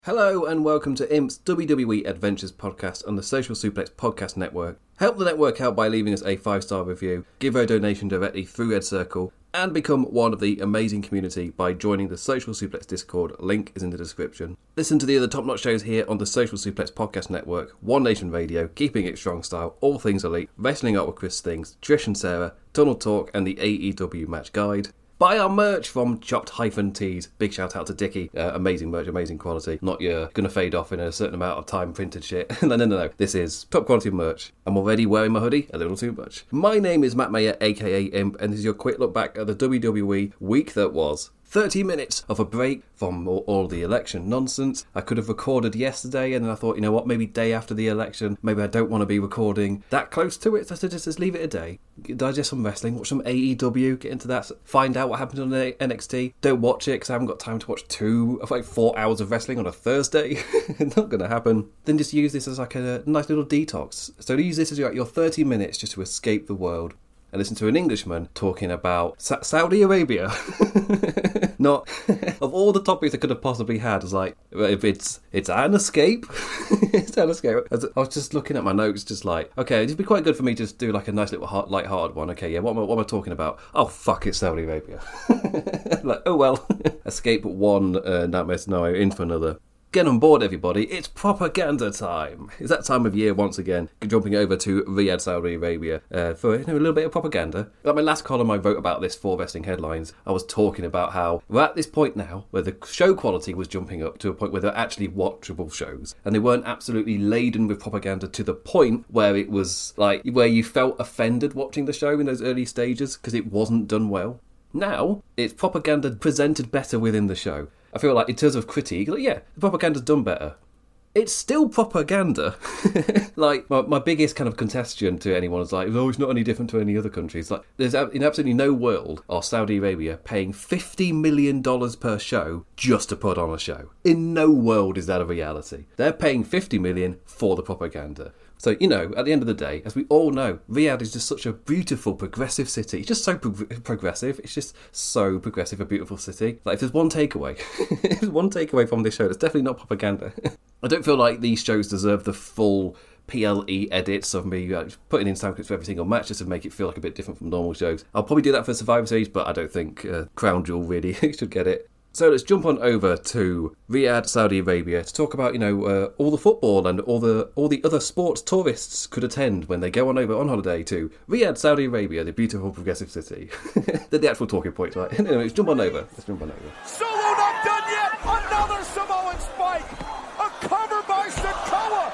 Hello and welcome to Imp's WWE Adventures podcast on the Social Suplex Podcast Network. Help the network out by leaving us a 5-star review, give a donation directly through Ed Circle, and become one of the amazing community by joining the Social Suplex Discord. Link is in the description. Listen to the other top-notch shows here on the Social Suplex Podcast Network, One Nation Radio, Keeping It Strong Style, All Things Elite, Wrestling Up with Chris Things, Trish and Sarah, Tunnel Talk, and the AEW Match Guide. Buy our merch from Chopped-Tees. Big shout out to Dickie. Amazing merch, amazing quality. Not your gonna fade off in a certain amount of time printed shit. No. This is top quality merch. I'm already wearing my hoodie a little too much. My name is Matt Mayer, aka Imp, and this is your quick look back at the WWE week that was. 30 minutes of a break from all the election nonsense. I could have recorded yesterday, and then I thought, you know what, maybe day after the election, maybe I don't want to be recording that close to it, so I said just leave it a day. Digest some wrestling, watch some AEW, get into that, find out what happened on NXT. Don't watch it, because I haven't got time to watch 4 hours of wrestling on a Thursday. Not going to happen. Then just use this as like a nice little detox. So use this as your 30 minutes just to escape the world. And listen to an Englishman talking about Saudi Arabia. Not of all the topics I could have possibly had. It's like, if it's an escape. It's an escape. I was just looking at my notes, just like, okay, it'd be quite good for me to just do like a nice little light-hearted one. Okay, yeah, what am I talking about? Oh, fuck, it's Saudi Arabia. Like, oh well. Escape one nightmare scenario, in for another. Get on board, everybody. It's propaganda time. It's that time of year once again. Jumping over to Riyadh, Saudi Arabia for a little bit of propaganda. Like my last column I wrote about this for Wrestling Headlines, I was talking about how we're at this point now where the show quality was jumping up to a point where they're actually watchable shows. And they weren't absolutely laden with propaganda to the point where it was like, where you felt offended watching the show in those early stages because it wasn't done well. Now, it's propaganda presented better within the show. I feel like in terms of critique, like, yeah, the propaganda's done better. It's still propaganda. Like, my biggest kind of contestation to anyone is like, oh, it's not any different to any other country. It's like, there's in absolutely no world are Saudi Arabia paying $50 million per show just to put on a show. In no world is that a reality. They're paying $50 million for the propaganda. So, you know, at the end of the day, as we all know, Riyadh is just such a beautiful, progressive city. It's just so progressive. It's just so progressive, a beautiful city. Like, if there's one takeaway, from this show, it's definitely not propaganda. I don't feel like these shows deserve the full PLE edits of me putting in sound clips for every single match just to make it feel like a bit different from normal shows. I'll probably do that for Survivor Series, but I don't think Crown Jewel really should get it. So let's jump on over to Riyadh, Saudi Arabia to talk about, all the football and all the other sports tourists could attend when they go on over on holiday to Riyadh, Saudi Arabia, the beautiful progressive city. The actual talking points, right? Anyway, let's jump on over. Solo not done yet! Another Samoan spike! A cover by Sikoa!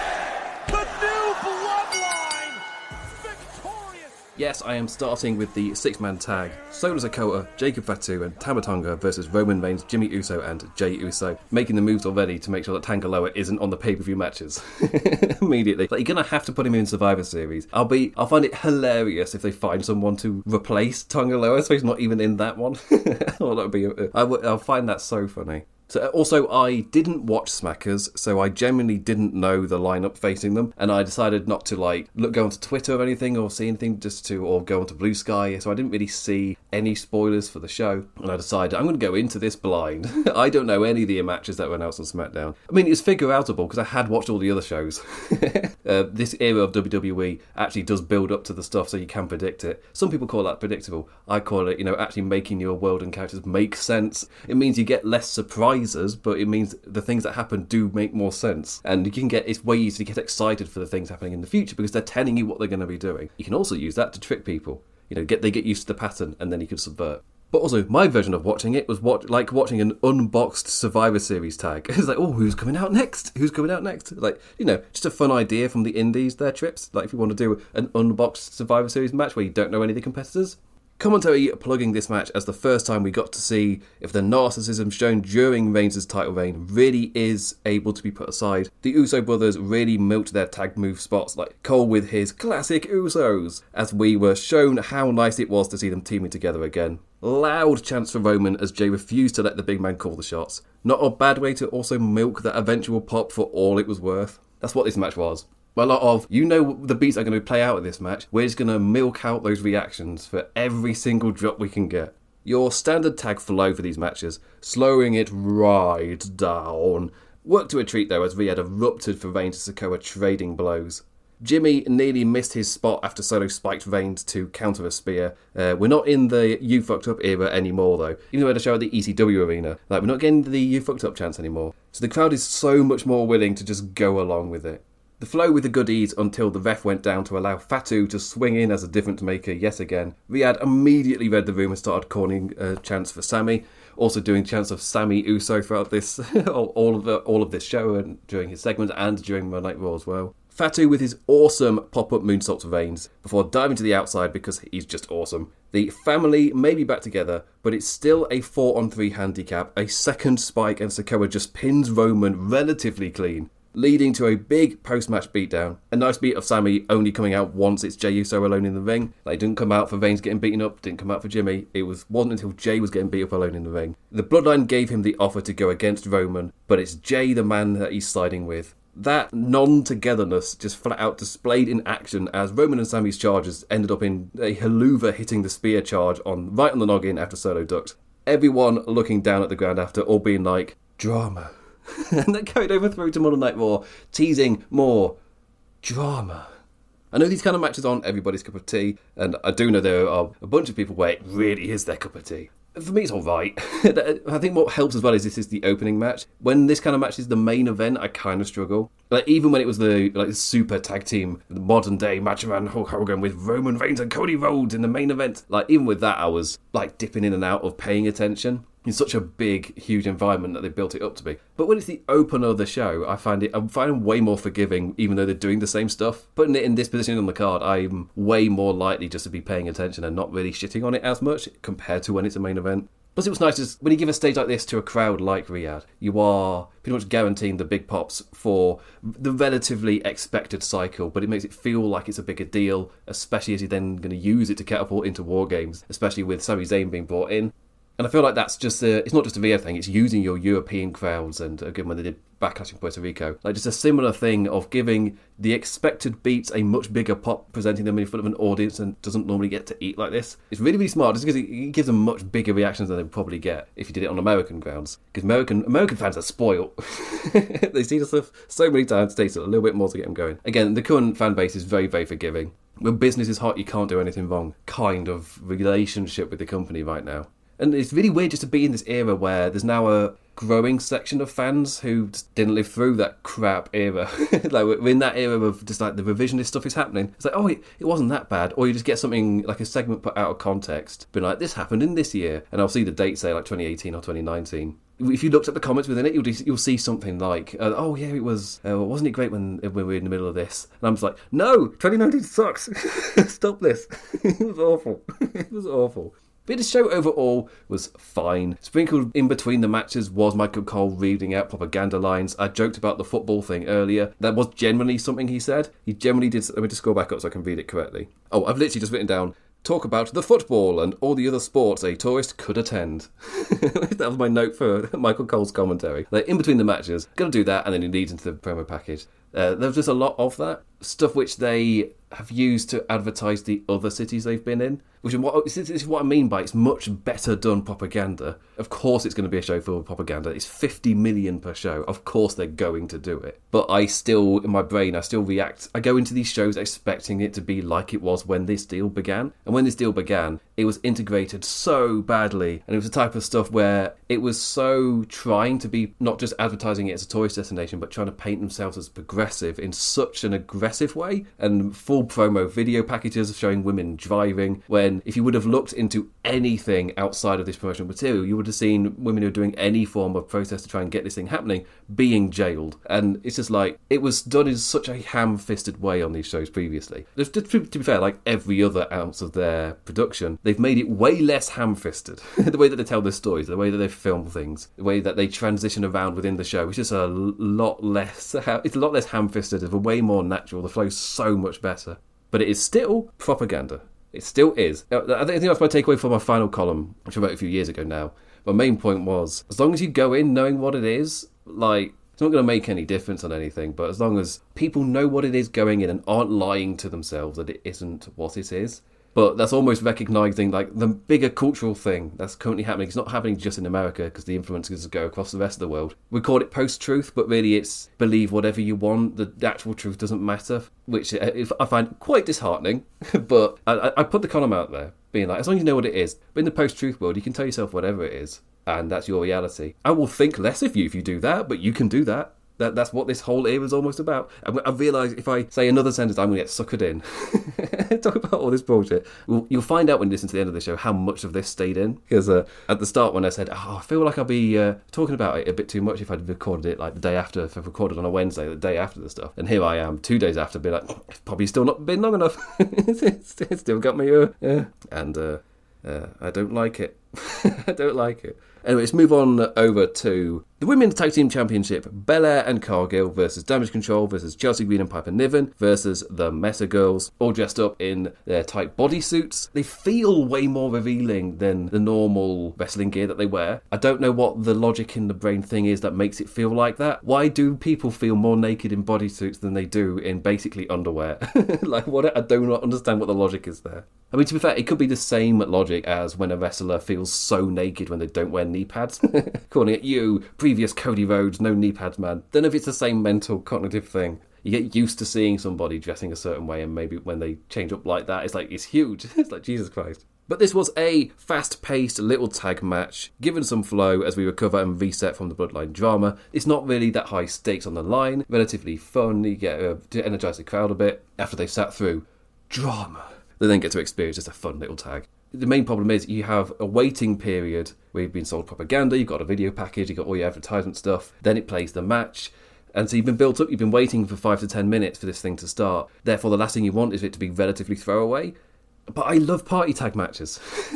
The new bloodline! Victorious! Yes, I am starting with the 6-man tag. Solo Sikoa, Jacob Fatu and Tama Tonga versus Roman Reigns, Jimmy Uso and Jey Uso. Making the moves already to make sure that Tanga Loa isn't on the pay-per-view matches. Immediately. Like, you're going to have to put him in Survivor Series. I'll find it hilarious if they find someone to replace Tanga Loa so he's not even in that one. Oh, that would be... I'll find that so funny. So also, I didn't watch Smackers, so I genuinely didn't know the lineup facing them, and I decided not to go onto Twitter or anything or see anything or go onto Blue Sky, so I didn't really see any spoilers for the show, and I decided I'm going to go into this blind. I don't know any of the matches that were announced on SmackDown. I mean, it's figure-outable because I had watched all the other shows. This era of WWE actually does build up to the stuff so you can predict it. Some people call that predictable. I call it, actually making your world and characters make sense. It means you get less surprises, but it means the things that happen do make more sense. And it's way easier to get excited for the things happening in the future because they're telling you what they're going to be doing. You can also use that to trick people. They get used to the pattern and then you can subvert. But also, my version of watching it was like watching an unboxed Survivor Series tag. It's like, oh, who's coming out next? Like, just a fun idea from the indies, their trips. Like, if you want to do an unboxed Survivor Series match where you don't know any of the competitors. Commentary plugging this match as the first time we got to see if the narcissism shown during Reigns' title reign really is able to be put aside. The Uso brothers really milked their tag move spots, like Cole with his classic Usos, as we were shown how nice it was to see them teaming together again. Loud chants for Roman as Jey refused to let the big man call the shots. Not a bad way to also milk that eventual pop for all it was worth. That's what this match was. A lot of, the beats are going to play out in this match. We're just going to milk out those reactions for every single drop we can get. Your standard tag flow for these matches, slowing it right down Worked to a treat though as Riyadh erupted for Reigns and Sikoa trading blows. Jimmy nearly missed his spot after Solo spiked Reigns to counter a spear. We're not in the You Fucked Up era anymore though. Even though we had a show at the ECW arena, we're not getting the You Fucked Up chance anymore. So the crowd is so much more willing to just go along with it. The flow with the goodies until the ref went down to allow Fatu to swing in as a difference maker yet again. Riyadh immediately read the room and started calling chants for Sammy. Also doing chants of Sammy Uso throughout this, all of this show and during his segments and during Monday Night Raw as well. Fatu with his awesome pop-up moonsault to Reigns before diving to the outside because he's just awesome. The family may be back together, but it's still a 4-on-3 handicap. A second spike and Sikoa just pins Roman relatively clean, leading to a big post-match beatdown. A nice beat of Sammy only coming out once it's Jey Uso alone in the ring. He didn't come out for Reigns getting beaten up, didn't come out for Jimmy. It wasn't until Jey was getting beat up alone in the ring. The Bloodline gave him the offer to go against Roman, but it's Jey the man that he's siding with. That non-togetherness just flat out displayed in action as Roman and Sammy's charges ended up in a Helluva hitting the spear charge right on the noggin after Solo ducked. Everyone looking down at the ground after, all being like, drama. And that carried over through to Monday Night Raw, teasing more drama. I know these kind of matches aren't everybody's cup of tea, and I do know there are a bunch of people where it really is their cup of tea. For me, it's all right. I think what helps as well is this is the opening match. When this kind of match is the main event, I kind of struggle. Even when it was the super tag team, the modern day Macho Man Hulk Hogan with Roman Reigns and Cody Rhodes in the main event. Even with that, I was dipping in and out of paying attention. It's such a big, huge environment that they built it up to be. But when it's the opener of the show, I'm finding way more forgiving, even though they're doing the same stuff. Putting it in this position on the card, I'm way more likely just to be paying attention and not really shitting on it as much compared to when it's a main event. Plus, it was nice just when you give a stage like this to a crowd like Riyadh, you are pretty much guaranteeing the big pops for the relatively expected cycle, but it makes it feel like it's a bigger deal, especially as you're then going to use it to catapult into War Games, especially with Sami Zayn being brought in. And I feel like that's just it's not just a Riyadh thing, it's using your European crowds, and again when they did Backlash in Puerto Rico, just a similar thing of giving the expected beats a much bigger pop, presenting them in front of an audience and doesn't normally get to eat like this. It's really, really smart just because it gives them much bigger reactions than they would probably get if you did it on American grounds. Because American fans are spoiled. They see the stuff so many times, it takes a little bit more to get them going. Again, the current fan base is very, very forgiving. When business is hot, you can't do anything wrong kind of relationship with the company right now. And it's really weird just to be in this era where there's now a growing section of fans who just didn't live through that crap era. We're in that era of just the revisionist stuff is happening. It's it wasn't that bad. Or you just get something like a segment put out of context, being this happened in this year. And I'll see the date, say 2018 or 2019. If you looked at the comments within it, you'll see something like, it was, wasn't it great when we were in the middle of this? And I'm just like, no, 2019 sucks. Stop this. It was awful. It was awful. But the show overall was fine. Sprinkled in between the matches was Michael Cole reading out propaganda lines. I joked about the football thing earlier. That was generally something he said. He generally did... Let me just scroll back up so I can read it correctly. Oh, I've literally just written down, talk about the football and all the other sports a tourist could attend. That was my note for Michael Cole's commentary. In between the matches, going to do that, and then he leads into the promo package. There was just a lot of that. Stuff which they have used to advertise the other cities they've been in. This is what I mean by it's much better done propaganda. Of course it's going to be a show full of propaganda. It's 50 million per show. Of course they're going to do it. But I still, in my brain, I still react. I go into these shows expecting it to be like it was when this deal began. And when this deal began, it was integrated so badly. And it was the type of stuff where it was so trying to be not just advertising it as a tourist destination, but trying to paint themselves as progressive in such an aggressive way. And full promo video packages showing women driving, when if you would have looked into anything outside of this promotional material, you would have seen women who are doing any form of protest to try and get this thing happening being jailed. And it's just it was done in such a ham-fisted way on these shows previously. To be fair, every other ounce of their production, they've made it way less ham-fisted. The way that they tell their stories, the way that they film things, the way that they transition around within the show, it's just a lot less. It's a lot less ham-fisted. It's way more natural. The flow's so much better. But it is still propaganda. It still is. I think that's my takeaway for my final column, which I wrote a few years ago now. My main point was, as long as you go in knowing what it is, it's not going to make any difference on anything, but as long as people know what it is going in and aren't lying to themselves that it isn't what it is, But that's almost recognising like the bigger cultural thing that's currently happening. It's not happening just in America because the influences go across the rest of the world. We call it post-truth, but really it's believe whatever you want. The actual truth doesn't matter, which I find quite disheartening. But I put the column out there being like, as long as you know what it is. But in the post-truth world, you can tell yourself whatever it is, and that's your reality. I will think less of you if you do that, but you can do that. That's what this whole era is almost about. I realise if I say another sentence, I'm going to get suckered in. Talk about all this bullshit. You'll find out when you listen to the end of the show how much of this stayed in. Because at the start when I said, I feel like I'll be talking about it a bit too much if I'd recorded it like the day after, if I recorded on a Wednesday, the day after the stuff. And here I am, 2 days after, be like, it's probably still not been long enough. It's still got me And I don't like it. I don't like it. Anyway, let's move on over to the Women's Tag Team Championship. Belair and Cargill versus Damage Control versus Chelsea Green and Piper Niven versus the Mesa Girls, all dressed up in their tight bodysuits. They feel way more revealing than the normal wrestling gear that they wear. I don't know what the logic in the brain thing is that makes it feel like that. Why do people feel more naked in bodysuits than they do in basically underwear? Like, what? I do not understand what the logic is there. I mean, to be fair, it could be the same logic as when a wrestler feels so naked when they don't wear knee pads. Calling it you, previous Cody Rhodes, no knee pads, man. Don't know if it's the same mental cognitive thing. You get used to seeing somebody dressing a certain way, and maybe when they change up like that, it's huge. It's like, Jesus Christ. But this was a fast-paced little tag match, given some flow as we recover and reset from the Bloodline drama. It's not really that high stakes on the line, relatively fun. You get to energise the crowd a bit after they've sat through drama. They then get to experience just a fun little tag. The main problem is you have a waiting period where you've been sold propaganda, you've got a video package, you've got all your advertisement stuff, then it plays the match. And so you've been built up, you've been waiting for 5 to 10 minutes for this thing to start. Therefore, the last thing you want is it to be relatively throwaway. But I love party tag matches.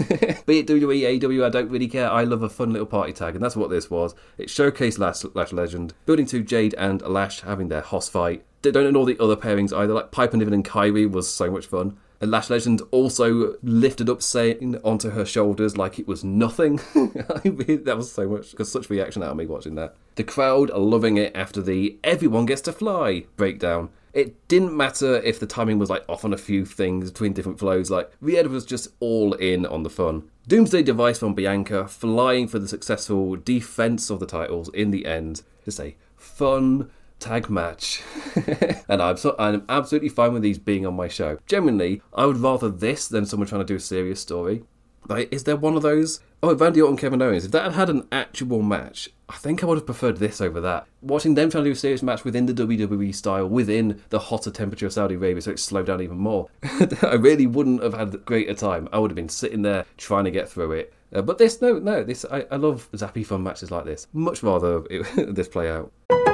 Be it WWE, AEW, I don't really care. I love a fun little party tag, and that's what this was. It showcased Lash Legend, building to Jade and Lash having their Hoss fight. Don't know all the other pairings either, like Piper Niven and Kyrie was so much fun. And Lash Legend also lifted up Sane onto her shoulders like it was nothing. That was so much, because such reaction out of me watching that. The crowd are loving it after the everyone gets to fly breakdown. It didn't matter if the timing was like off on a few things between different flows, like Rhea was just all in on the fun. Doomsday Device from Bianca flying for the successful defense of the titles in the end. Just a fun tag match. And I'm absolutely fine with these being on my show. Genuinely, I would rather this than someone trying to do a serious story. Like, is there one of those? Oh, Randy Orton, Kevin Owens. If that had an actual match, I think I would have preferred this over that. Watching them trying to do a serious match within the WWE style, within the hotter temperature of Saudi Arabia, so it slowed down even more. I really wouldn't have had a greater time. I would have been sitting there trying to get through it. But this, I love zappy fun matches like this. Much rather this play out.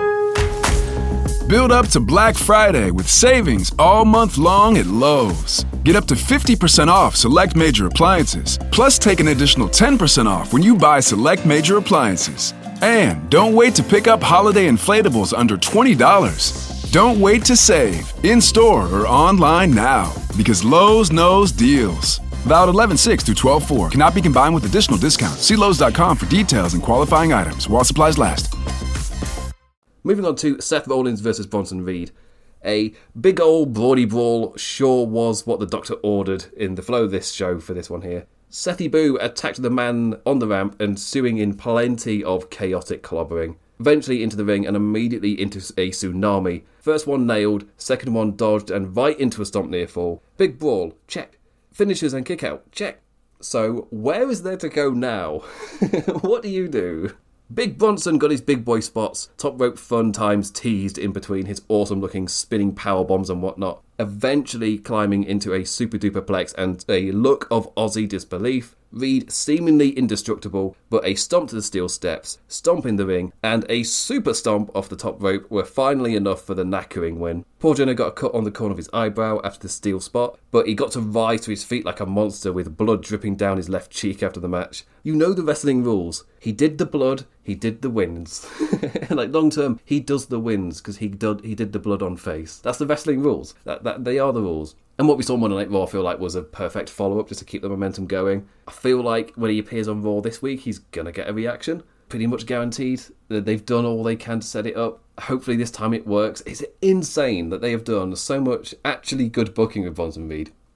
Build up to Black Friday with savings all month long at Lowe's. Get up to 50% off select major appliances, plus take an additional 10% off when you buy select major appliances. And don't wait to pick up holiday inflatables under $20. Don't wait to save, in-store or online now, because Lowe's knows deals. Valid 11/6 through 12/4. Cannot be combined with additional discounts. See Lowe's.com for details and qualifying items while supplies last. Moving on to Seth Rollins versus Bronson Reed. A big old brawly brawl sure was what the doctor ordered in the flow of this show for this one here. Sethy Boo attacked the man on the ramp, ensuing in plenty of chaotic clobbering. Eventually into the ring and immediately into a tsunami. First one nailed, second one dodged and right into a stomp near fall. Big brawl, check. Finishers and kick out, check. So where is there to go now? What do you do? Big Bronson got his big boy spots, top rope fun times teased in between his awesome looking spinning power bombs and whatnot, eventually climbing into a super duper plex and a look of Aussie disbelief. Reed seemingly indestructible, but a stomp to the steel steps, stomp in the ring, and a super stomp off the top rope were finally enough for the knackering win. Paul Jenner got a cut on the corner of his eyebrow after the steel spot, but he got to rise to his feet like a monster with blood dripping down his left cheek after the match. You know the wrestling rules. He did the blood, he did the wins. Like long term, he does the wins because he did the blood on face. That's the wrestling rules. That they are the rules. And what we saw Monday Night Raw, I feel like, was a perfect follow-up just to keep the momentum going. I feel like when he appears on Raw this week, he's going to get a reaction. Pretty much guaranteed. They've done all they can to set it up. Hopefully this time it works. It's insane that they have done so much actually good booking with Bronson Reed.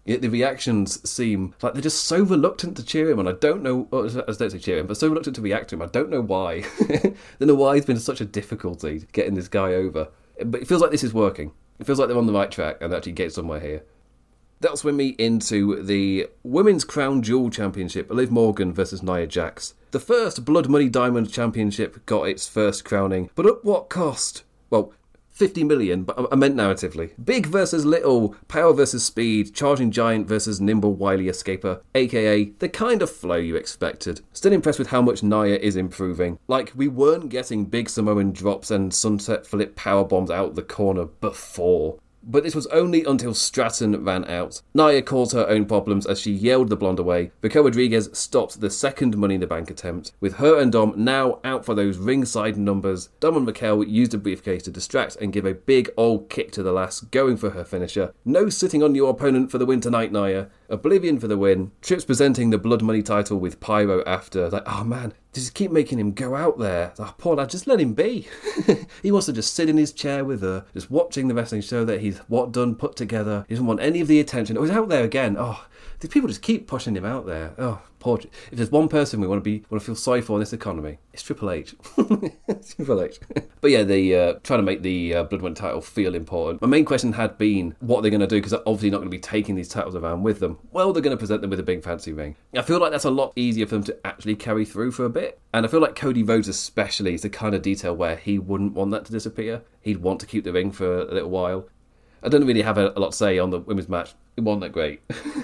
Yet the reactions seem like they're just so reluctant to cheer him, and I don't know, I don't say cheer him, but so reluctant to react to him. I don't know why. I don't know why it's been such a difficulty getting this guy over. But it feels like this is working. It feels like they're on the right track and actually get somewhere here. That'll swing me into the Women's Crown Jewel Championship, Liv Morgan versus Nia Jax. The first Blood Money Diamond Championship got its first crowning, but at what cost? Well, 50 million, but I meant narratively. Big versus little, power versus speed, charging giant versus nimble wily escaper, aka the kind of flow you expected. Still impressed with how much Nia is improving. Like, we weren't getting big Samoan drops and sunset flip power bombs out the corner before. But this was only until Stratton ran out. Nia caused her own problems as she yelled the blonde away. Raquel Rodriguez stopped the second Money in the Bank attempt. With her and Dom now out for those ringside numbers, Dom and Raquel used a briefcase to distract and give a big old kick to the lass, going for her finisher. No sitting on your opponent for the win tonight, Nia. Oblivion for the win. Trips presenting the Blood Money title with Pyro after. Like, oh man, just keep making him go out there. Oh, poor lad, just let him be. He wants to just sit in his chair with her, just watching the wrestling show that he's put together. He doesn't want any of the attention. Oh, he's out there again. Oh, these people just keep pushing him out there. Oh, poor. If there's one person we want to feel sorry for in this economy, it's Triple H. It's Triple H. But yeah, they trying to make the Blood Money title feel important. My main question had been, what are they going to do? Because they're obviously not going to be taking these titles around with them. Well, they're going to present them with a big fancy ring. I feel like that's a lot easier for them to actually carry through for a bit. And I feel like Cody Rhodes especially is the kind of detail where he wouldn't want that to disappear. He'd want to keep the ring for a little while. I don't really have a lot to say on the women's match. It wasn't that great.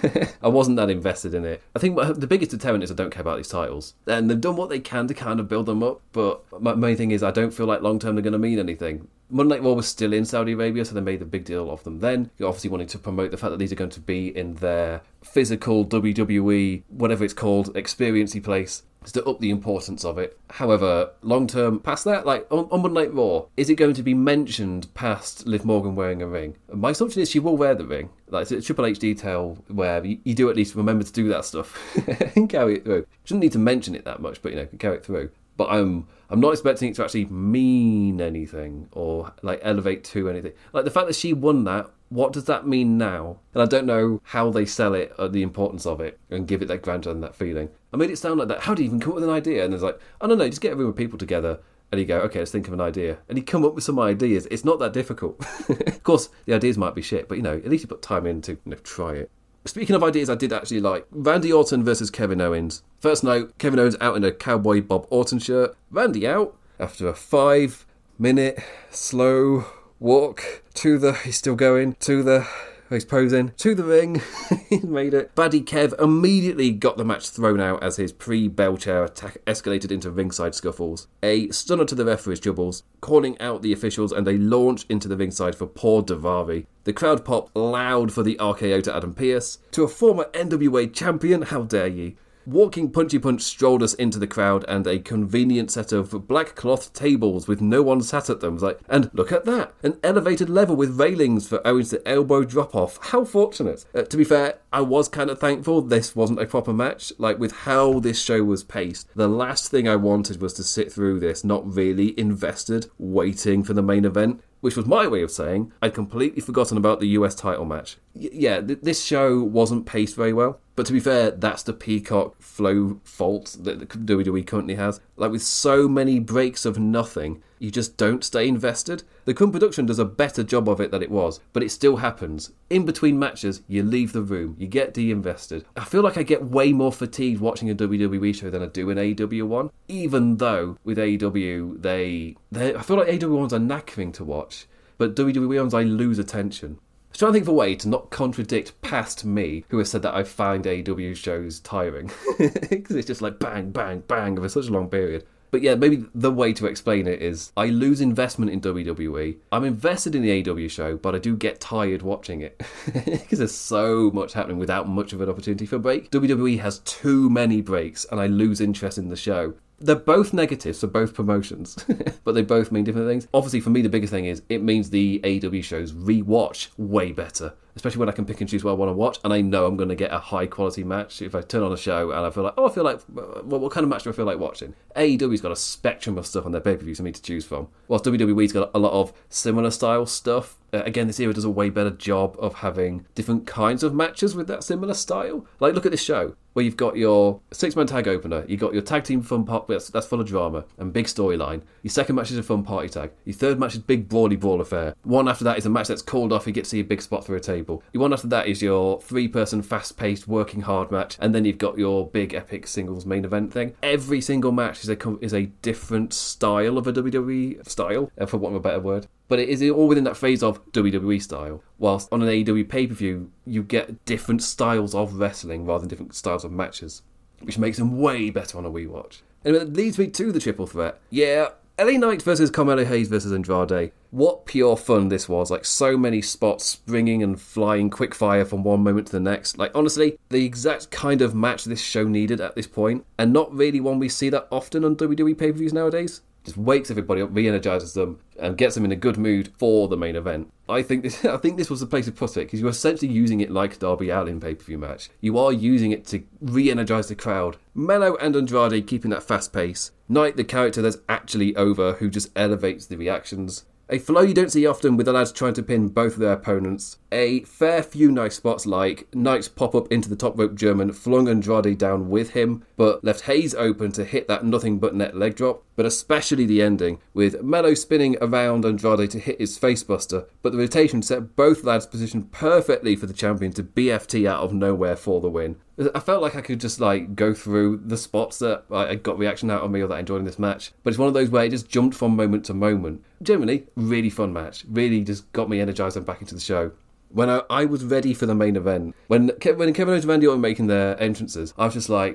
I wasn't that invested in it. I think the biggest deterrent is I don't care about these titles. And they've done what they can to kind of build them up, but my main thing is I don't feel like long-term they're going to mean anything. Monday Night Raw was still in Saudi Arabia, so they made a big deal of them then. You're obviously wanting to promote the fact that these are going to be in their physical WWE, whatever it's called, experience-y place, to up the importance of it. However, long-term, past that, like on Monday Night Raw, is it going to be mentioned past Liv Morgan wearing a ring? My assumption is she will wear the ring. Like, it's a Triple H detail where you do at least remember to do that stuff and carry it through. Shouldn't need to mention it that much, but, carry it through. But I'm not expecting it to actually mean anything or, like, elevate to anything. Like, the fact that she won that, what does that mean now? And I don't know how they sell it, or the importance of it, and give it that grandeur and that feeling. I made it sound like that. How do you even come up with an idea? And it's like, I don't know, just get a room of people together, and you go, okay, let's think of an idea. And you come up with some ideas. It's not that difficult. Of course, the ideas might be shit, but, at least you put time in to try it. Speaking of ideas I did actually like, Randy Orton versus Kevin Owens. First note, Kevin Owens out in a Cowboy Bob Orton shirt. Randy out after a 5-minute slow walk he's still going, he's posing, to the ring. He's made it. Baddie Kev immediately got the match thrown out as his pre-bell chair attack escalated into ringside scuffles. A stunner to the ref for his troubles, calling out the officials, and a launch into the ringside for poor Daivari. The crowd popped loud for the RKO to Adam Pearce. To a former NWA champion, how dare ye? Walking Punchy Punch strolled us into the crowd, and a convenient set of black cloth tables with no one sat at them. And look at that, an elevated level with railings for Owens to elbow drop off. How fortunate. To be fair, I was kind of thankful this wasn't a proper match. Like, with how this show was paced, the last thing I wanted was to sit through this not really invested, waiting for the main event. Which was my way of saying I'd completely forgotten about the US title match. This show wasn't paced very well. But to be fair, that's the Peacock flow fault that WWE currently has. Like, with so many breaks of nothing, you just don't stay invested. The current production does a better job of it than it was, but it still happens. In between matches, you leave the room, you get de-invested. I feel like I get way more fatigued watching a WWE show than I do an AEW one. Even though with AEW, I feel like AEW ones are knackering to watch, but WWE ones I lose attention. I was trying to think of a way to not contradict past me, who has said that I find AEW shows tiring. Because it's just like bang, bang, bang over such a long period. But yeah, maybe the way to explain it is I lose investment in WWE. I'm invested in the AEW show, but I do get tired watching it. Because there's so much happening without much of an opportunity for a break. WWE has too many breaks, and I lose interest in the show. They're both negatives for both promotions, but they both mean different things. Obviously, for me, the biggest thing is it means the AEW shows rewatch way better. especially when I can pick and choose what I want to watch, and I know I'm going to get a high-quality match. If I turn on a show and I feel like, what kind of match do I feel like watching? AEW's got a spectrum of stuff on their pay-per-views for me to choose from, whilst WWE's got a lot of similar style stuff. Again, this era does a way better job of having different kinds of matches with that similar style. Like, look at this show, where you've got your 6-man tag opener, you've got your tag team fun part that's full of drama and big storyline. Your second match is a fun party tag. Your third match is big brawly brawl affair. One after that is a match that's called off, you get to see a big spot through a table. Your one after that is your 3-person fast-paced working hard match, and then you've got your big epic singles main event thing. Every single match is a different style of a WWE style, for want of a better word. But it is all within that phase of WWE style. Whilst on an AEW pay-per-view, you get different styles of wrestling rather than different styles of matches, which makes them way better on a Wii Watch. Anyway, that leads me to the triple threat. Yeah, LA Knight versus Carmelo Hayes versus Andrade. What pure fun this was. Like, so many spots springing and flying quick fire from one moment to the next. Like, honestly, the exact kind of match this show needed at this point, and not really one we see that often on WWE pay-per-views nowadays. Just wakes everybody up, re-energises them, and gets them in a good mood for the main event. I think this was the place to put it, because you're essentially using it like Darby Allin pay-per-view match. You are using it to re-energise the crowd. Melo and Andrade keeping that fast pace. Knight, the character that's actually over, who just elevates the reactions. A flow you don't see often with the lads trying to pin both of their opponents. A fair few nice spots like Knight's pop-up into the top rope German flung Andrade down with him, but left Hayes open to hit that nothing but net leg drop. But especially the ending, with Melo spinning around Andrade to hit his facebuster, but the rotation set both lads positioned perfectly for the champion to BFT out of nowhere for the win. I felt like I could just go through the spots that I got reaction out of me or that I enjoyed in this match, but it's one of those where it just jumped from moment to moment. Generally, really fun match. Really just got me energised and back into the show. When I was ready for the main event, when Kevin Owens and Randy Orton were making their entrances, I was just like,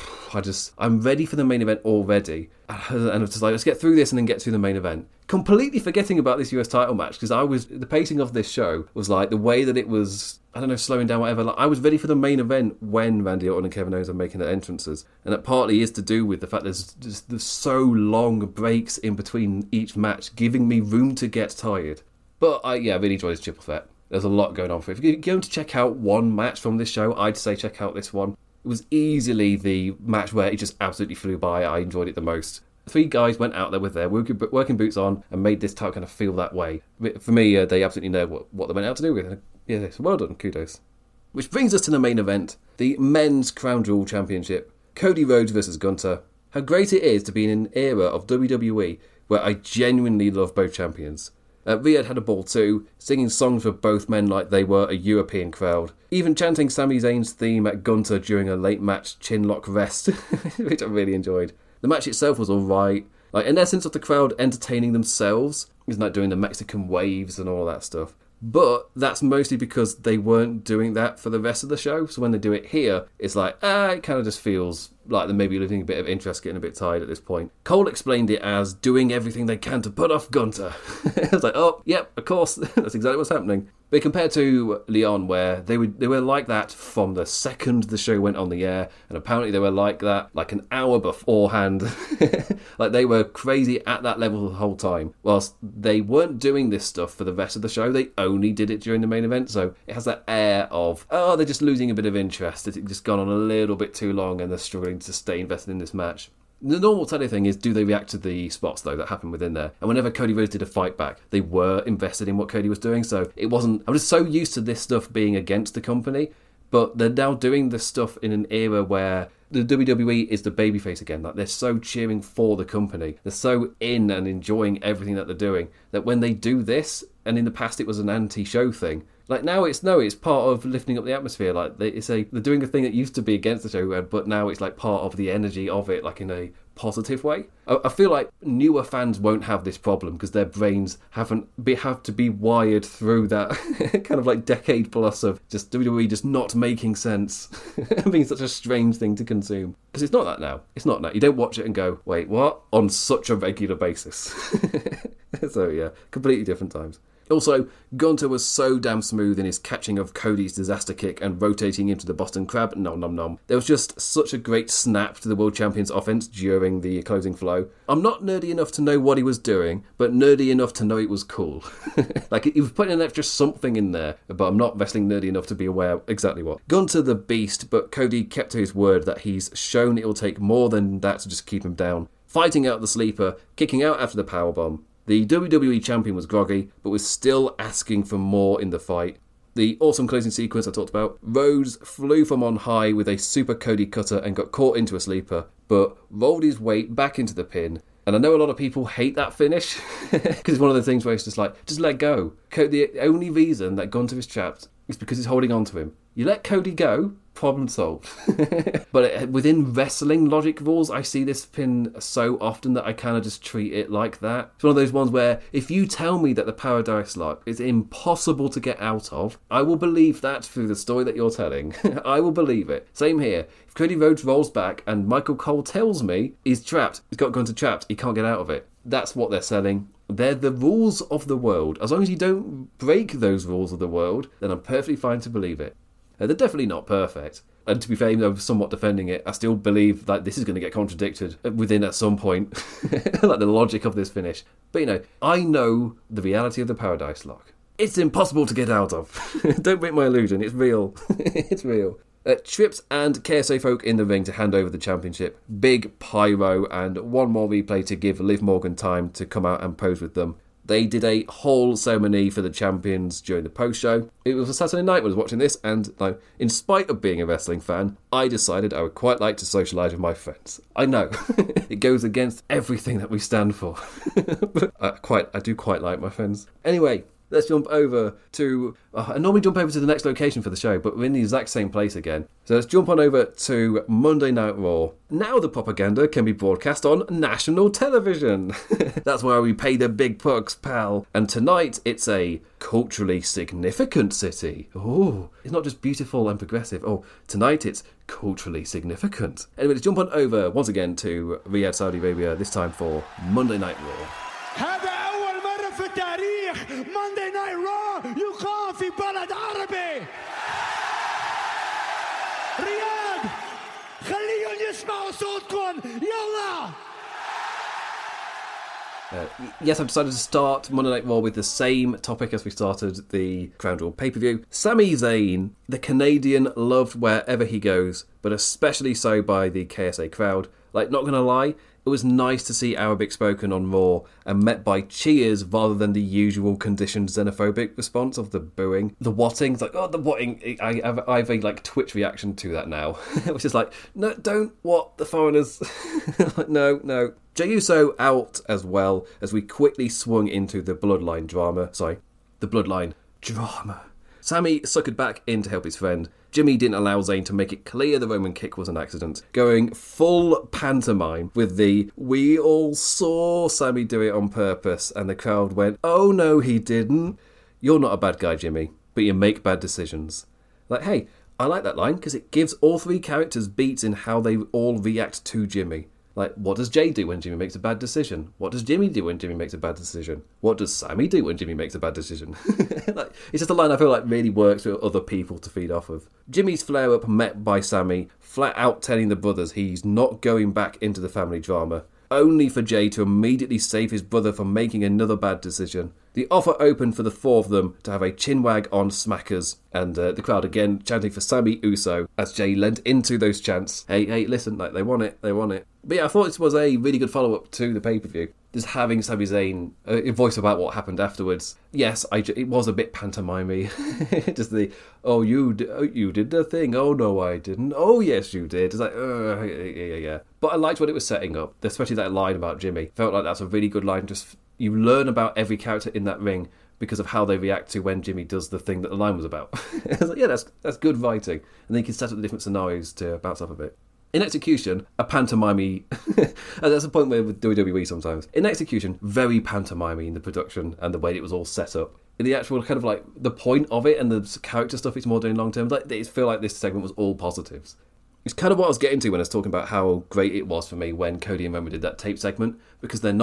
I'm ready for the main event already. And I was just like, let's get through this and then get through the main event. Completely forgetting about this US title match, because the pacing of this show was like the way that it was, slowing down, whatever. Like, I was ready for the main event when Randy Orton and Kevin Owens are making their entrances. And that partly is to do with the fact there's so long breaks in between each match, giving me room to get tired. But I really enjoyed this triple threat. There's a lot going on for it. If you're going to check out one match from this show, I'd say check out this one. It was easily the match where it just absolutely flew by. I enjoyed it the most. 3 guys went out there with their working boots on and made this title kind of feel that way. For me, they absolutely know what they went out to do with it. Yeah, so well done, kudos. Which brings us to the main event, the Men's Crown Jewel Championship. Cody Rhodes versus Gunther. How great it is to be in an era of WWE where I genuinely love both champions. Riyadh had a ball too, singing songs for both men like they were a European crowd. Even chanting Sami Zayn's theme at Gunther during a late match chinlock rest, which I really enjoyed. The match itself was alright. In essence of the crowd entertaining themselves, isn't that doing the Mexican waves and all that stuff. But that's mostly because they weren't doing that for the rest of the show. So when they do it here, it's like, it kind of just feels like they're maybe losing a bit of interest, getting a bit tired at this point. Cole explained it as doing everything they can to put off Gunther. I was like, oh, yep, of course, that's exactly what's happening. But compared to Leon, where they were like that from the second the show went on the air, and apparently they were like that like an hour beforehand. Like they were crazy at that level the whole time. Whilst they weren't doing this stuff for the rest of the show, they only did it during the main event. So it has that air of, they're just losing a bit of interest. It's just gone on a little bit too long and they're struggling to stay invested in this match. The normal telly thing is, do they react to the spots, though, that happen within there? And whenever Cody Rhodes did a fight back, they were invested in what Cody was doing, so it wasn't... I was so used to this stuff being against the company, but they're now doing this stuff in an era where the WWE is the babyface again. Like, they're so cheering for the company. They're so in and enjoying everything that they're doing, that when they do this, and in the past it was an anti-show thing, like now it's part of lifting up the atmosphere. Like they're doing a thing that used to be against the show, but now it's like part of the energy of it, like in a positive way. I feel like newer fans won't have this problem because their brains have to be wired through that kind of like decade plus of just WWE just not making sense and being such a strange thing to consume. Because it's not that now. It's not that. You don't watch it and go, wait, what? On such a regular basis. So yeah, completely different times. Also, Gunther was so damn smooth in his catching of Cody's disaster kick and rotating into the Boston Crab. Nom nom nom. There was just such a great snap to the World Champion's offense during the closing flow. I'm not nerdy enough to know what he was doing, but nerdy enough to know it was cool. Like, he was putting an extra something in there, but I'm not wrestling nerdy enough to be aware exactly what. Gunther the beast, but Cody kept to his word that he's shown it'll take more than that to just keep him down. Fighting out the sleeper, kicking out after the powerbomb. The WWE champion was groggy, but was still asking for more in the fight. The awesome closing sequence I talked about. Rhodes flew from on high with a super Cody cutter and got caught into a sleeper, but rolled his weight back into the pin. And I know a lot of people hate that finish, because it's one of the things where it's just like, just let go. The only reason that Gunther is trapped is because he's holding on to him. You let Cody go, problem solved. But within wrestling logic rules, I see this pin so often that I kind of just treat it like that. It's one of those ones where if you tell me that the Paradise Lock is impossible to get out of, I will believe that through the story that you're telling. I will believe it. Same here. If Cody Rhodes rolls back and Michael Cole tells me he's trapped, he's got Gunther trapped, he can't get out of it. That's what they're selling. They're the rules of the world. As long as you don't break those rules of the world, then I'm perfectly fine to believe it. They're definitely not perfect. And to be fair, even though I'm somewhat defending it, I still believe that this is going to get contradicted within at some point. Like the logic of this finish. But I know the reality of the Paradise Lock. It's impossible to get out of. Don't break my illusion. It's real. It's real. Trips and KSA folk in the ring to hand over the championship. Big pyro and one more replay to give Liv Morgan time to come out and pose with them. They did a whole ceremony for the champions during the post-show. It was a Saturday night when I was watching this, and in spite of being a wrestling fan, I decided I would quite like to socialise with my friends. I know, it goes against everything that we stand for. But I do quite like my friends. Anyway, let's jump over to... I normally jump over to the next location for the show, but we're in the exact same place again. So let's jump on over to Monday Night Raw. Now the propaganda can be broadcast on national television. That's where we pay the big bucks, pal. And tonight, it's a culturally significant city. Oh, it's not just beautiful and progressive. Oh, tonight it's culturally significant. Anyway, let's jump on over once again to Riyadh, Saudi Arabia, this time for Monday Night Raw. Monday Night Raw يقام في بلد عربي رياض خليهم يسمعوا صوتكم يلا. Yes, I've decided to start Monday Night Raw with the same topic as we started the Crown Jewel pay-per-view. Sami Zayn, the Canadian, loved wherever he goes, but especially so by the KSA crowd. Not gonna lie, it was nice to see Arabic spoken on Raw and met by cheers rather than the usual conditioned xenophobic response of the booing. The watting, it's the watting. I have a Twitch reaction to that now, which is no, don't what the foreigners. No. Jey Uso out as well as we quickly swung into the Bloodline drama. The Bloodline drama. Sami suckered back in to help his friend. Jimmy didn't allow Zayn to make it clear the Roman kick was an accident, going full pantomime with the "we all saw Sami do it on purpose," and the crowd went, "Oh no, he didn't." You're not a bad guy, Jimmy, but you make bad decisions. Hey, I like that line because it gives all three characters beats in how they all react to Jimmy. What does Jey do when Jimmy makes a bad decision? What does Jimmy do when Jimmy makes a bad decision? What does Sami do when Jimmy makes a bad decision? It's just a line I feel really works for other people to feed off of. Jimmy's flare-up met by Sami, flat out telling the brothers he's not going back into the family drama, only for Jey to immediately save his brother from making another bad decision. The offer opened for the four of them to have a chinwag on Smackers, and the crowd again chanting for Sami Uso as Jey lent into those chants. Hey, listen, they want it. But yeah, I thought this was a really good follow-up to the pay-per-view. Just having Sami Zayn voice about what happened afterwards. Yes, it was a bit pantomimey. Just the, oh, you did the thing. Oh, no, I didn't. Oh, yes, you did. It's yeah. But I liked what it was setting up, especially that line about Jimmy. Felt like that's a really good line. Just you learn about every character in that ring because of how they react to when Jimmy does the thing that the line was about. Yeah, that's good writing. And then you can set up the different scenarios to bounce off a bit. In execution, a pantomime. That's a point where with WWE sometimes. In execution, very pantomime in the production and the way it was all set up. In the actual kind of the point of it and the character stuff it's more doing long term, it feel like this segment was all positives. It's kind of what I was getting to when I was talking about how great it was for me when Cody and Roman did that tape segment, because they're not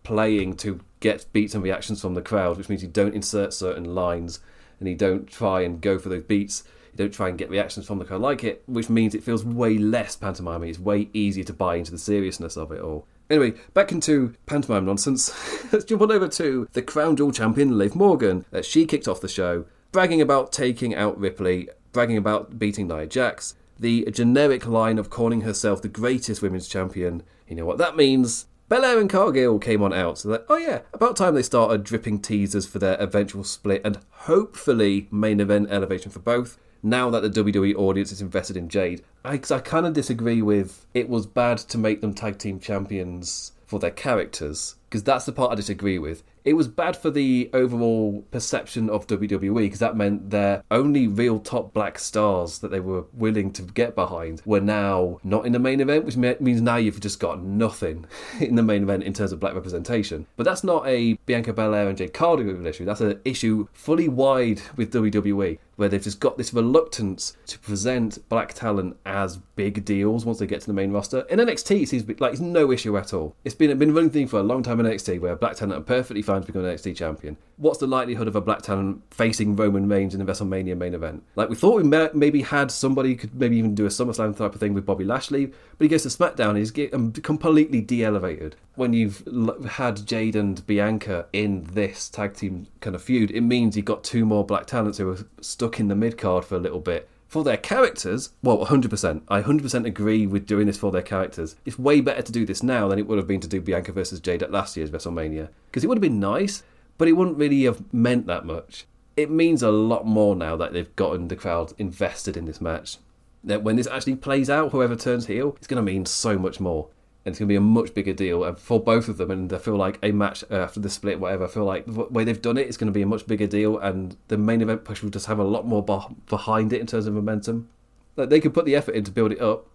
playing to get beats and reactions from the crowd, which means you don't insert certain lines and you don't try and go for those beats. You don't try and get reactions from the crowd like it, which means it feels way less pantomime. It's way easier to buy into the seriousness of it all. Anyway, back into pantomime nonsense. Let's jump on over to the Crown Jewel champion, Liv Morgan. She kicked off the show, bragging about taking out Ripley, bragging about beating Nia Jax. The generic line of calling herself the greatest women's champion. You know what that means? Belair and Cargill came on out, so that, oh yeah, about time they started dripping teasers for their eventual split and hopefully main event elevation for both. Now that the WWE audience is invested in Jade, I kind of disagree with it was bad to make them tag team champions for their characters, because that's the part I disagree with. It was bad for the overall perception of WWE, because that meant their only real top black stars that they were willing to get behind were now not in the main event, which means now you've just got nothing in the main event in terms of black representation. But that's not a Bianca Belair and Jade Cargill issue. That's an issue fully wide with WWE, where they've just got this reluctance to present black talent as big deals once they get to the main roster. In NXT, it seems like it's no issue at all. It's been a running thing for a long time in NXT, where black talent are perfectly fine to become an NXT champion. What's the likelihood of a black talent facing Roman Reigns in the WrestleMania main event? Like, we thought we maybe had somebody could maybe even do a SummerSlam type of thing with Bobby Lashley, but he goes to SmackDown and he's completely de-elevated. When you've had Jade and Bianca in this tag team kind of feud, it means you've got two more black talents who are stuck in the mid-card for a little bit. For their characters, well, 100%. I 100% agree with doing this for their characters. It's way better to do this now than it would have been to do Bianca versus Jade at last year's WrestleMania. Because it would have been nice, but it wouldn't really have meant that much. It means a lot more now that they've gotten the crowd invested in this match. That when this actually plays out, whoever turns heel, it's going to mean so much more. And it's going to be a much bigger deal for both of them. And I feel like a match after the split, whatever, I feel like the way they've done it, it's going to be a much bigger deal. And the main event push will just have a lot more behind it in terms of momentum. Like, they could put the effort in to build it up,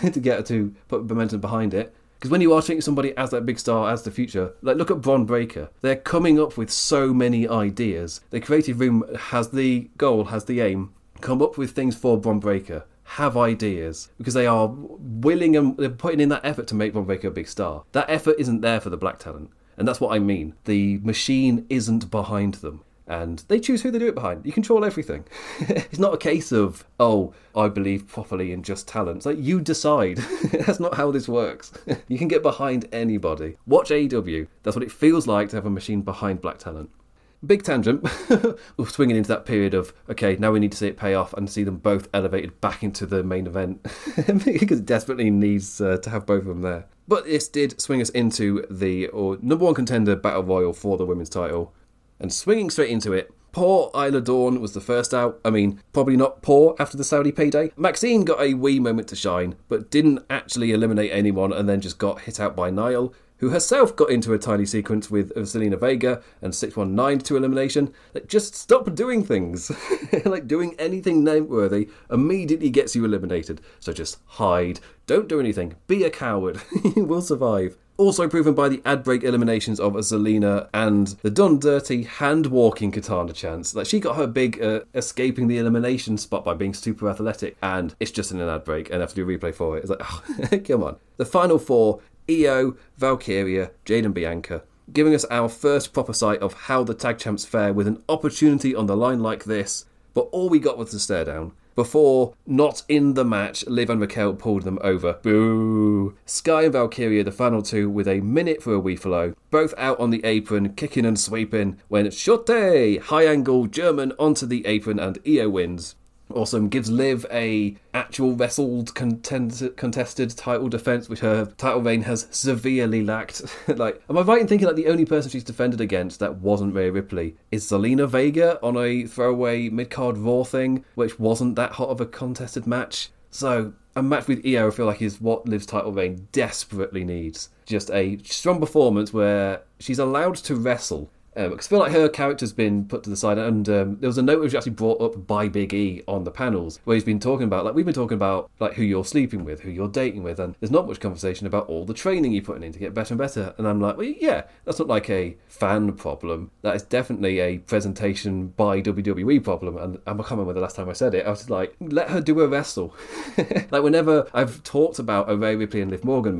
to put momentum behind it. Because when you are treating somebody as that big star, as the future, like, look at Bron Breakker. They're coming up with so many ideas. The creative room has the goal, has the aim, come up with things for Bron Breakker. Have ideas, because they are willing and they're putting in that effort to make Bron Breakker a big star. That effort isn't there for the black talent, and that's what I mean. The machine isn't behind them, and they choose who they do it behind. You control everything. It's not a case of, oh, I believe properly in just talent. It's like, you decide. That's not how this works. You can get behind anybody. Watch AEW. That's what it feels like to have a machine behind black talent. Big tangent. We're swinging into that period of, okay, now we need to see it pay off and see them both elevated back into the main event. Because it desperately needs to have both of them there. But this did swing us into the number one contender battle royal for the women's title. And swinging straight into it, poor Isla Dawn was the first out. I mean, probably not poor after the Saudi payday. Maxine got a wee moment to shine, but didn't actually eliminate anyone and then just got hit out by Niall, who herself got into a tiny sequence with Zelina Vega and 619 to elimination. Like, just stop doing things. Like, doing anything noteworthy immediately gets you eliminated. So just hide. Don't do anything. Be a coward. You will survive. Also proven by the ad break eliminations of Zelina and the done dirty hand-walking Katana chance. Like, she got her big escaping the elimination spot by being super athletic, and it's just in an ad break and I have to do a replay for it. It's like, oh, come on. The final four, Io, Valkyria, Jade and Bianca, giving us our first proper sight of how the tag champs fare with an opportunity on the line like this, but all we got was the stare down. Before, not in the match, Liv and Raquel pulled them over. Boo! Sky and Valkyria, the final two, with a minute for a wee flow. Both out on the apron, kicking and sweeping, when Schotte, high angle German onto the apron and Io wins. Awesome. Gives Liv a actual wrestled contested title defense, which her title reign has severely lacked. Like, am I right in thinking that the only person she's defended against that wasn't Rhea Ripley is Zelina Vega on a throwaway mid-card Raw thing, which wasn't that hot of a contested match? So a match with Io, I feel like, is what Liv's title reign desperately needs. Just a strong performance where she's allowed to wrestle. Because I feel like her character's been put to the side, and there was a note which was actually brought up by Big E on the panels, where he's been talking about, like, we've been talking about, like, who you're sleeping with, who you're dating with, and there's not much conversation about all the training you're putting in to get better and better. And I'm like, well, yeah, that's not like a fan problem. That is definitely a presentation by WWE problem. And I can't remember the last time I said it. I was just like, let her do a wrestle. Like, whenever I've talked about a Rhea Ripley and Liv Morgan match,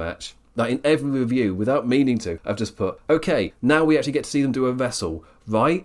Like in every review, without meaning to, I've just put, okay, now we actually get to see them do a wrestle, right?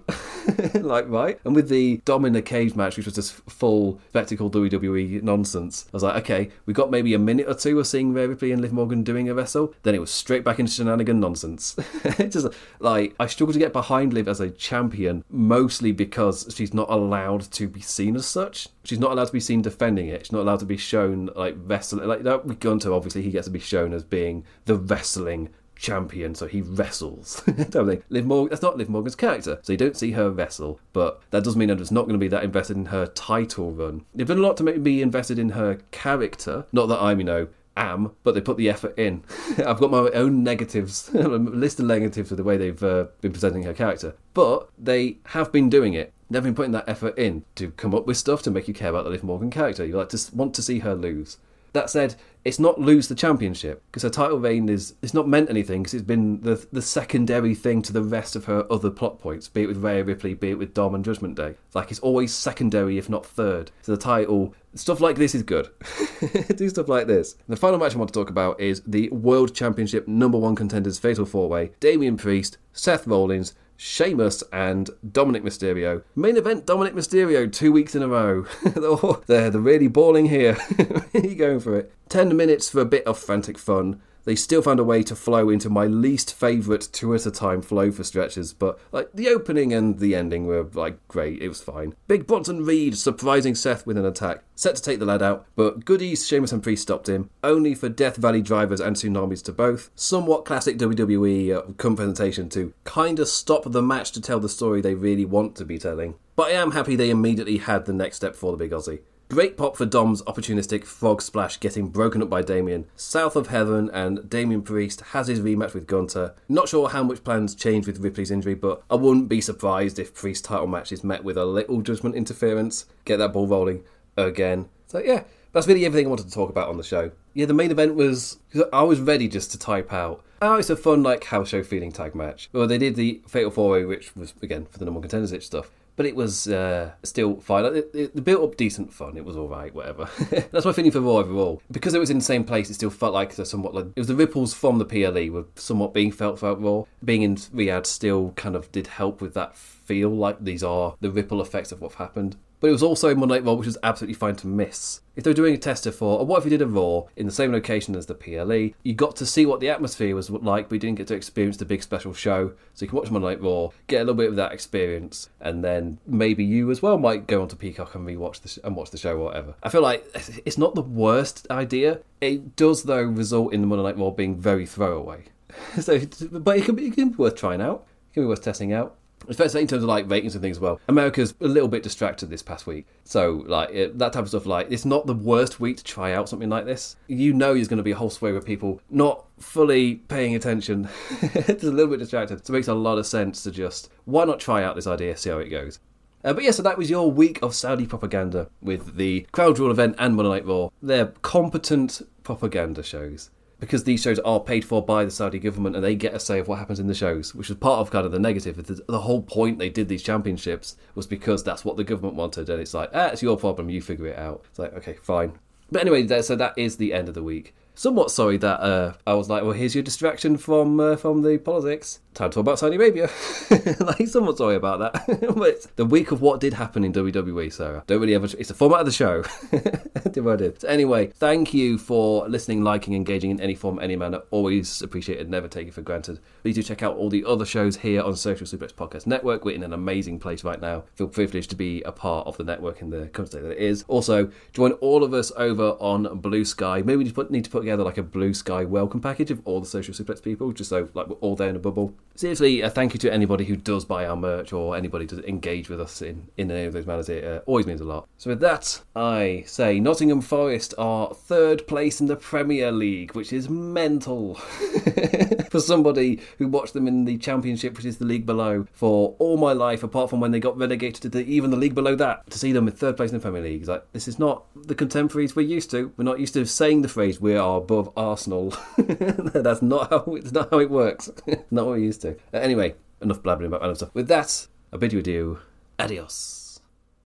Right? And with the Dom in the cage match, which was just full spectacle WWE nonsense, I was like, okay, we got maybe a minute or two of seeing Rhea Ripley and Liv Morgan doing a wrestle, then it was straight back into shenanigan nonsense. Just like, I struggle to get behind Liv as a champion, mostly because she's not allowed to be seen as such. She's not allowed to be seen defending it. She's not allowed to be shown like wrestling. Like with Gunter, obviously, he gets to be shown as being the wrestling champion, so he wrestles. Liv Morgan, that's not Liv Morgan's character, so you don't see her wrestle, but that does mean I'm just not going to be that invested in her title run. They've done a lot to make me invested in her character, not that I'm, am, but they put the effort in. I've got my own negatives, a list of negatives of the way they've been presenting her character, but they have been doing it. They've been putting that effort in to come up with stuff to make you care about the Liv Morgan character. You like to want to see her lose. That said, it's not lose the championship, because her title reign it's not meant anything, because it's been the secondary thing to the rest of her other plot points, be it with Rhea Ripley, be it with Dom and Judgment Day. Like, it's always secondary, if not third. So the title, stuff like this is good. Do stuff like this. The final match I want to talk about is the World Championship #1 contenders Fatal 4-Way, Damian Priest, Seth Rollins, Sheamus and Dominic Mysterio. Main event, Dominic Mysterio, 2 weeks in a row. They're really balling here. Really going for it. 10 minutes for a bit of frantic fun. They still found a way to flow into my least favourite 2 at a time flow for stretches, but like the opening and the ending were like great, it was fine. Big Bronson Reed surprising Seth with an attack, set to take the lad out, but goodies Sheamus and Priest stopped him, only for Death Valley drivers and tsunamis to both. Somewhat classic WWE presentation to kind of stop the match to tell the story they really want to be telling. But I am happy they immediately had the next step for the Big Aussie. Great pop for Dom's opportunistic frog splash getting broken up by Damien. South of Heaven and Damian Priest has his rematch with Gunter. Not sure how much plans changed with Ripley's injury, but I wouldn't be surprised if Priest's title match is met with a little Judgment interference. Get that ball rolling again. So yeah, that's really everything I wanted to talk about on the show. Yeah, the main event was... I was ready just to type out. Oh, it's a fun, house show feeling tag match. Well, they did the Fatal 4-Way, which was, again, for the #1 contenders itch stuff. But it was still fine. It built up decent fun. It was all right, whatever. That's my feeling for Raw overall. Because it was in the same place, it still felt like it was the ripples from the PLE were somewhat being felt throughout Raw. Being in Riyadh still kind of did help with that feel like these are the ripple effects of what's happened. But it was also Monday Night Raw, which was absolutely fine to miss. If they were doing a tester for, or what if you did a Raw in the same location as the PLE, you got to see what the atmosphere was like, but you didn't get to experience the big special show. So you can watch Monday Night Raw, get a little bit of that experience, and then maybe you as well might go onto Peacock and watch the show or whatever. I feel like it's not the worst idea. It does, though, result in the Monday Night Raw being very throwaway. But it can be worth trying out. It can be worth testing out. It's fair to say in terms of ratings and things as well, America's a little bit distracted this past week. So that type of stuff, it's not the worst week to try out something like this. There's going to be a whole swathe of people not fully paying attention. It's a little bit distracted. So it makes a lot of sense to just, why not try out this idea, see how it goes. But yeah, so that was your week of Saudi propaganda with the Crowd Rule event and Monday Night Raw. They're competent propaganda shows. Because these shows are paid for by the Saudi government and they get a say of what happens in the shows, which is part of kind of the negative. The whole point they did these championships was because that's what the government wanted, and it's like, it's your problem, you figure it out. It's like, okay, fine. But anyway, so that is the end of the week. Somewhat sorry that I was like, well, here's your distraction from the politics. Time to talk about Saudi Arabia. Somewhat sorry about that. But it's the week of what did happen in WWE, so don't really have it's the format of the show. I did. So anyway, thank you for listening, liking, engaging in any form, any manner. Always appreciate it, never take it for granted. Please do check out all the other shows here on Social Suplex Podcast Network. We're in an amazing place right now. Feel privileged to be a part of the network in the current state that it is. Also, join all of us over on Blue Sky. Maybe we need to put together a Blue Sky welcome package of all the Social Suplex people, just so we're all there in a bubble. Seriously, thank you to anybody who does buy our merch or anybody to engage with us in any of those manners. It always means a lot. So with that, I say Nottingham Forest are 3rd place in the Premier League, which is mental for somebody who watched them in the Championship, which is the league below, for all my life, apart from when they got relegated to even the league below that. To see them in 3rd place in the Premier League, this is not the contemporaries we're used to. We're not used to saying the phrase, we are above Arsenal. That's not how it works. Not what we're used to. Anyway, enough blabbering about random stuff. With that, I bid you adieu. Adios.